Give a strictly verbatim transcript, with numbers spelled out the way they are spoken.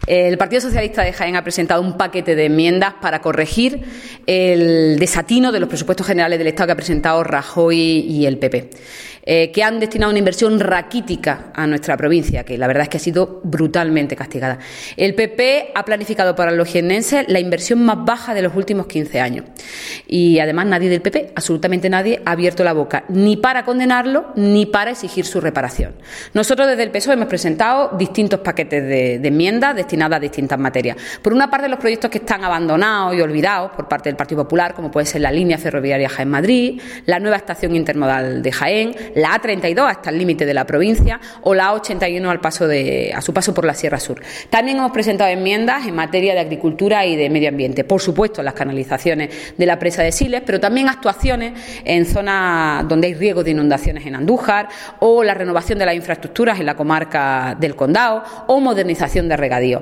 El Partido Socialista de Jaén ha presentado un paquete de enmiendas para corregir el desatino de los presupuestos generales del Estado que ha presentado Rajoy y el P P, eh, que han destinado una inversión raquítica a nuestra provincia, que la verdad es que ha sido brutalmente castigada. El P P ha planificado para los jiennenses la inversión más baja de los últimos quince años. Y además nadie del P P, absolutamente nadie, ha abierto la boca ni para condenarlo ni para exigir su reparación. Nosotros desde el P S O E hemos presentado distintos paquetes de, de enmiendas destinadas a distintas materias. Por una parte, los proyectos que están abandonados y olvidados por parte del Partido Popular, como puede ser la línea ferroviaria Jaén-Madrid, la nueva estación intermodal de Jaén, la A treinta y dos hasta el límite de la provincia o la A ochenta y uno al paso de, a su paso por la Sierra Sur. También hemos presentado enmiendas en materia de agricultura y de medio ambiente. Por supuesto, las canalizaciones de la presa de Siles, pero también actuaciones en zonas donde hay riesgo de inundaciones en Andújar, o la renovación de las infraestructuras en la comarca del Condado, o modernización de regadío.